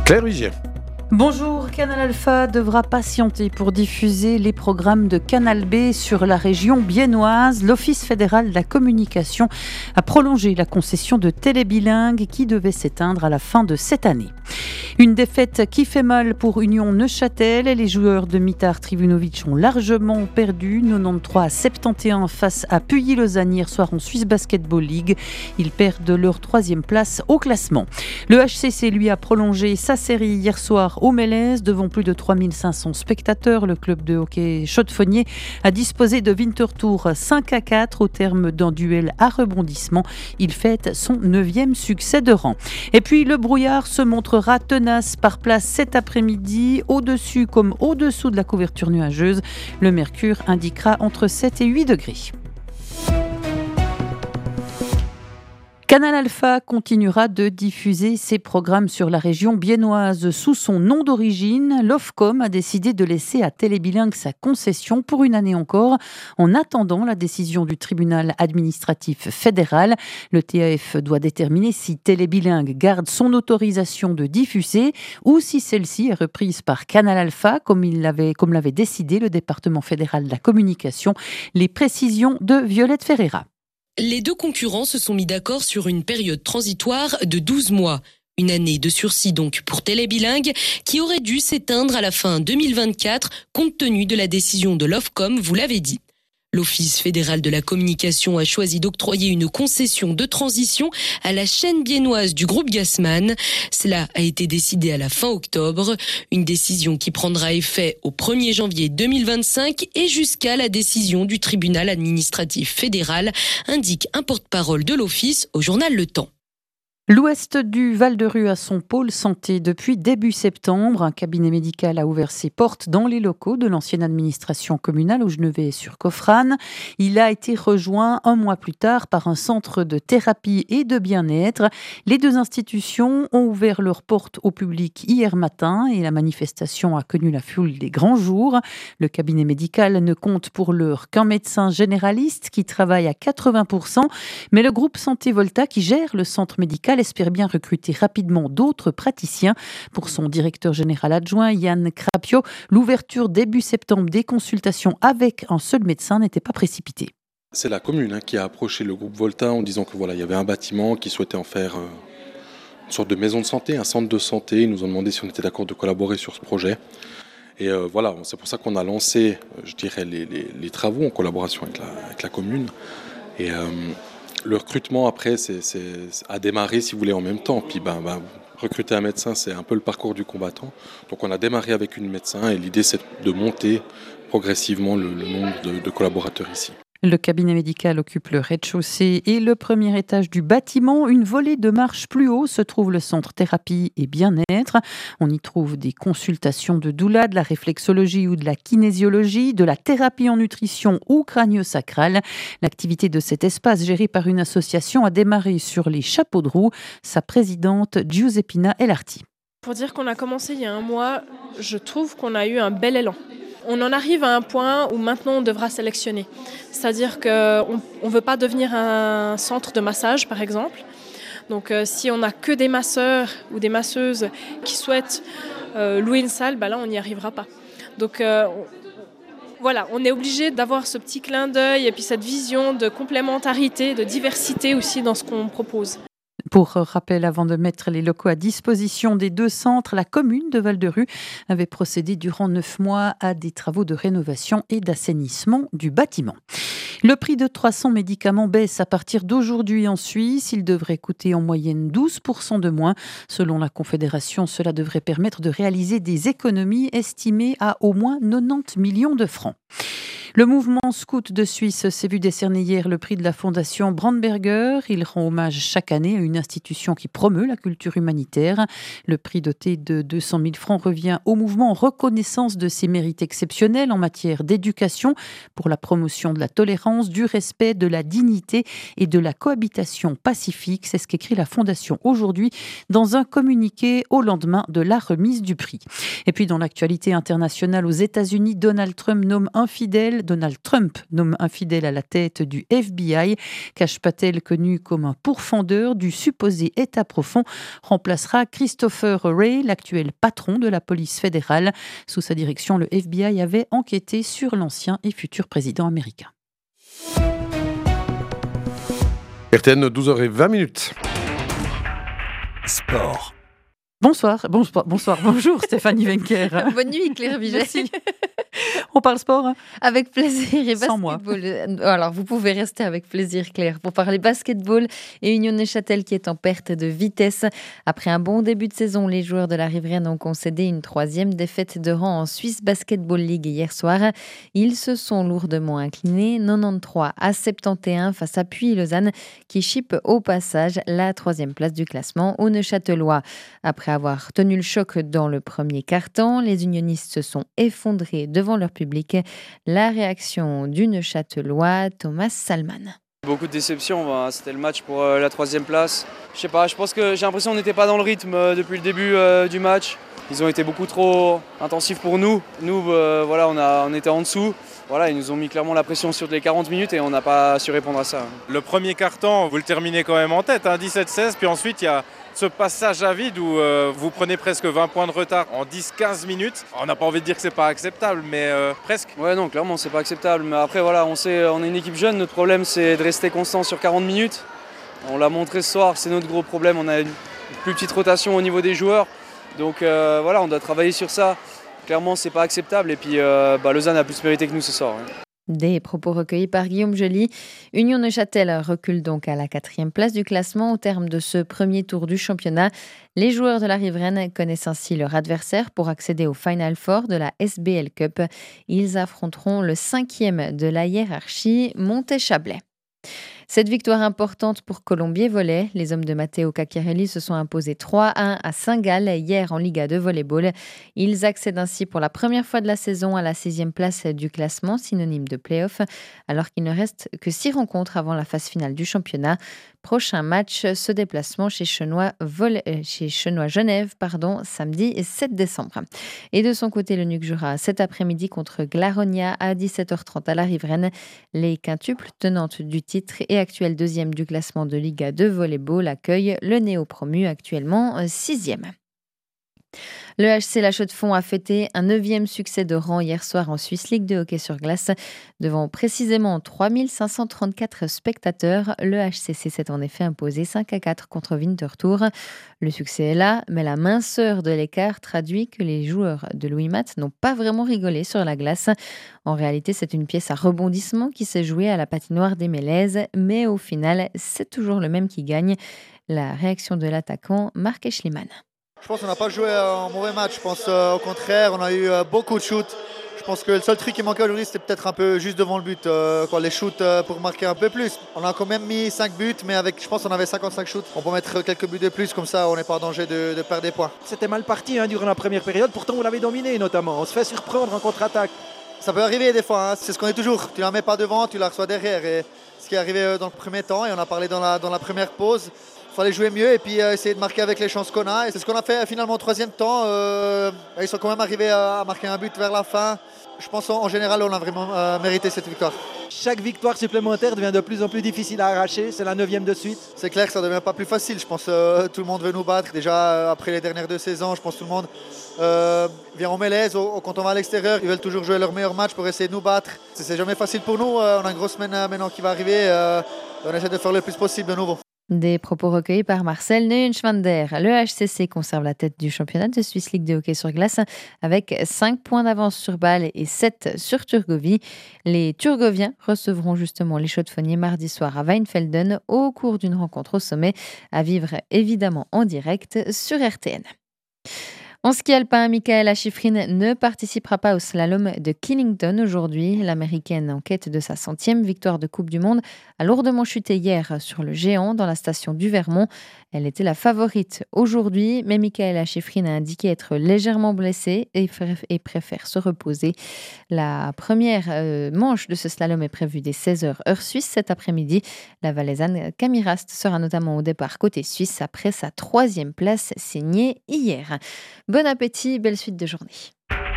Claire Vigier. Bonjour, Canal Alpha devra patienter pour diffuser les programmes de Canal B sur la région biennoise. L'Office fédéral de la communication a prolongé la concession de Télébilingue qui devait s'éteindre à la fin de cette année. Une défaite qui fait mal pour Union Neuchâtel. Les joueurs de Mitar Trivunovic ont largement perdu, 93 à 71 face à Puyi-Lausanne hier soir en Swiss Basketball League. Ils perdent leur 3e place au classement. Le HCC lui a prolongé sa série hier soir au Mélèze devant plus de 3500 spectateurs. Le club de hockey Chaux-de-Fonnier a disposé de Winterthur 5-4 au terme d'un duel à rebondissement. Il fête son 9e succès de rang. Et puis le brouillard se montrera tenace par place cet après-midi, au-dessus comme au-dessous de la couverture nuageuse. Le mercure indiquera entre 7 et 8 degrés. Canal Alpha continuera de diffuser ses programmes sur la région biennoise sous son nom d'origine. L'Ofcom a décidé de laisser à Télébilingue sa concession pour une année encore, en attendant la décision du tribunal administratif fédéral. Le TAF doit déterminer si Télébilingue garde son autorisation de diffuser ou si celle-ci est reprise par Canal Alpha, comme l'avait décidé le département fédéral de la communication. Les précisions de Violette Ferreira. Les deux concurrents se sont mis d'accord sur une période transitoire de 12 mois. Une année de sursis donc pour Télébilingue qui aurait dû s'éteindre à la fin 2024 compte tenu de la décision de l'Ofcom, vous l'avez dit. L'Office fédéral de la communication a choisi d'octroyer une concession de transition à la chaîne biennoise du groupe Gassmann. Cela a été décidé à la fin octobre. Une décision qui prendra effet au 1er janvier 2025 et jusqu'à la décision du tribunal administratif fédéral, indique un porte-parole de l'Office au journal Le Temps. L'ouest du Val-de-Rue a son pôle santé depuis début septembre. Un cabinet médical a ouvert ses portes dans les locaux de l'ancienne administration communale au Genevet-sur-Coffrane. Il a été rejoint un mois plus tard par un centre de thérapie et de bien-être. Les deux institutions ont ouvert leurs portes au public hier matin et la manifestation a connu la foule des grands jours. Le cabinet médical ne compte pour l'heure qu'un médecin généraliste qui travaille à 80%, mais le groupe Santé Volta qui gère le centre médical espère bien recruter rapidement d'autres praticiens. Pour son directeur général adjoint, Yann Crapio, l'ouverture début septembre des consultations avec un seul médecin n'était pas précipitée. C'est la commune qui a approché le groupe Volta en disant que il y avait un bâtiment qui souhaitait en faire une sorte de maison de santé, un centre de santé. Ils nous ont demandé si on était d'accord de collaborer sur ce projet. Et c'est pour ça qu'on a lancé, les travaux en collaboration avec la commune. Et le recrutement après a démarré si vous voulez en même temps. Puis recruter un médecin, c'est un peu le parcours du combattant. Donc on a démarré avec une médecin et l'idée c'est de monter progressivement le nombre de collaborateurs ici. Le cabinet médical occupe le rez-de-chaussée et le premier étage du bâtiment. Une volée de marche plus haut se trouve le centre thérapie et bien-être. On y trouve des consultations de doula, de la réflexologie ou de la kinésiologie, de la thérapie en nutrition ou crânio-sacrale. L'activité de cet espace géré par une association a démarré sur les chapeaux de roue. Sa présidente, Giuseppina Elarti. Pour dire qu'on a commencé il y a un mois, je trouve qu'on a eu un bel élan. On en arrive à un point où maintenant on devra sélectionner. C'est-à-dire qu'on ne veut pas devenir un centre de massage, par exemple. Donc si on n'a que des masseurs ou des masseuses qui souhaitent louer une salle, là on n'y arrivera pas. Donc on est obligé d'avoir ce petit clin d'œil et puis cette vision de complémentarité, de diversité aussi dans ce qu'on propose. Pour rappel, avant de mettre les locaux à disposition des deux centres, la commune de Val-de-Rue avait procédé durant 9 mois à des travaux de rénovation et d'assainissement du bâtiment. Le prix de 300 médicaments baisse à partir d'aujourd'hui en Suisse. Il devrait coûter en moyenne 12% de moins. Selon la Confédération, cela devrait permettre de réaliser des économies estimées à au moins 90 millions de francs. Le mouvement scout de Suisse s'est vu décerner hier le prix de la fondation Brandberger. Il rend hommage chaque année à une institution qui promeut la culture humanitaire. Le prix doté de 200 000 francs revient au mouvement en reconnaissance de ses mérites exceptionnels en matière d'éducation pour la promotion de la tolérance, du respect, de la dignité et de la cohabitation pacifique. C'est ce qu'écrit la fondation aujourd'hui dans un communiqué au lendemain de la remise du prix. Et puis dans l'actualité internationale aux États-Unis, Donald Trump nomme infidèle Donald Trump nomme un fidèle à la tête du FBI. Kash Patel, connu comme un pourfendeur du supposé État profond, remplacera Christopher Wray, l'actuel patron de la police fédérale. Sous sa direction, le FBI avait enquêté sur l'ancien et futur président américain. RTN, 12h20. Sport. Bonsoir, bonjour Stéphanie Wencker. Bonne nuit Claire Viget. Merci. On parle sport Avec plaisir et Sans basketball. Alors vous pouvez rester avec plaisir Claire pour parler basketball et Union Neuchâtel qui est en perte de vitesse. Après un bon début de saison, les joueurs de la Riveraine ont concédé une 3e défaite de rang en Swiss Basketball League hier soir. Ils se sont lourdement inclinés 93-71 face à Puy-Lausanne qui chipe au passage la 3e place du classement aux Neuchâtelois. Après avoir tenu le choc dans le premier quart-temps, les unionistes se sont effondrés devant leur public. La réaction du Neuchâtelois, Thomas Salman. Beaucoup de déception, c'était le match pour la 3e place. Je sais pas, je pense que j'ai l'impression qu'on n'était pas dans le rythme depuis le début du match. Ils ont été beaucoup trop intensifs pour nous. Nous, on était en dessous. Voilà, ils nous ont mis clairement la pression sur les 40 minutes et on n'a pas su répondre à ça. Le premier quart-temps, vous le terminez quand même en tête, 17-16, puis ensuite il y a ce passage à vide où vous prenez presque 20 points de retard en 10-15 minutes. On n'a pas envie de dire que c'est pas acceptable, mais presque. Ouais, non, clairement, c'est pas acceptable. Mais après, voilà, on est une équipe jeune. Notre problème, c'est de rester constant sur 40 minutes. On l'a montré ce soir, c'est notre gros problème. On a une plus petite rotation au niveau des joueurs. Donc on doit travailler sur ça. Clairement, c'est pas acceptable. Et puis, Lausanne a plus mérité que nous ce soir. Ouais. Des propos recueillis par Guillaume Joly. Union Neuchâtel recule donc à la 4e place du classement au terme de ce premier tour du championnat. Les joueurs de la Riveraine connaissent ainsi leur adversaire pour accéder au Final Four de la SBL Cup. Ils affronteront le 5e de la hiérarchie, Montet-Chablais. Cette victoire importante pour Colombier Volley. Les hommes de Matteo Cacchiarelli se sont imposés 3-1 à Saint-Gall hier en Liga de volleyball. Ils accèdent ainsi pour la première fois de la saison à la 6e place du classement, synonyme de play-off, alors qu'il ne reste que 6 rencontres avant la phase finale du championnat. Prochain match, ce déplacement chez Chenois Genève, samedi 7 décembre. Et de son côté, le NUC jouera cet après-midi contre Glaronia à 17h30 à la Riveraine. Les quintuples tenantes du titre et actuel 2e du classement de Liga de volleyball accueillent le néo-promu actuellement 6e. Le HC La Chaux-de-Fonds a fêté un 9e succès de rang hier soir en Swiss League de hockey sur glace. Devant précisément 3534 spectateurs, le HCC s'est en effet imposé 5-4 contre Winterthur. Le succès est là, mais la minceur de l'écart traduit que les joueurs de Louis Matt n'ont pas vraiment rigolé sur la glace. En réalité, c'est une pièce à rebondissement qui s'est jouée à la patinoire des Mélèzes, mais au final, c'est toujours le même qui gagne. La réaction de l'attaquant Marc Eschliman. Je pense qu'on n'a pas joué un mauvais match. Je pense au contraire, on a eu beaucoup de shoots. Je pense que le seul truc qui manquait aujourd'hui, c'était peut-être un peu juste devant le but, les shoots pour marquer un peu plus. On a quand même mis 5 buts, mais je pense qu'on avait 55 shoots. On peut mettre quelques buts de plus, comme ça on n'est pas en danger de perdre des points. C'était mal parti durant la première période, pourtant on l'avait dominé notamment. On se fait surprendre en contre-attaque. Ça peut arriver des fois, c'est ce qu'on est toujours. Tu la mets pas devant, tu la reçois derrière. Et ce qui est arrivé dans le premier temps, et on a parlé dans la première pause, il fallait jouer mieux et puis essayer de marquer avec les chances qu'on a. Et c'est ce qu'on a fait finalement au 3e temps. Ils sont quand même arrivés à marquer un but vers la fin. Je pense en général, on a vraiment mérité cette victoire. Chaque victoire supplémentaire devient de plus en plus difficile à arracher. C'est la 9e de suite. C'est clair que ça ne devient pas plus facile. Je pense que tout le monde veut nous battre. Déjà, après les dernières 2 saisons, je pense que tout le monde vient en Mélèze. Quand on va à l'extérieur, ils veulent toujours jouer leur meilleur match pour essayer de nous battre. C'est jamais facile pour nous. On a une grosse semaine maintenant qui va arriver. On essaie de faire le plus possible de nouveau. Des propos recueillis par Marcel Neuenschwander. Le HCC conserve la tête du championnat de Swiss League de hockey sur glace avec 5 points d'avance sur Bâle et 7 sur Turgovie. Les Turgoviens recevront justement les Chaux-de-Fonniers mardi soir à Weinfelden au cours d'une rencontre au sommet à vivre évidemment en direct sur RTN. En ski alpin, Michaela Schifrin ne participera pas au slalom de Killington aujourd'hui. L'Américaine, en quête de sa 100e victoire de Coupe du Monde, a lourdement chuté hier sur le géant dans la station du Vermont. Elle était la favorite aujourd'hui, mais Michaela Schifrin a indiqué être légèrement blessée et préfère se reposer. La première manche de ce slalom est prévue dès 16h heure suisse cet après-midi. La Valaisanne Camille Rast sera notamment au départ côté suisse après sa 3e place signée hier. Bon appétit, belle suite de journée.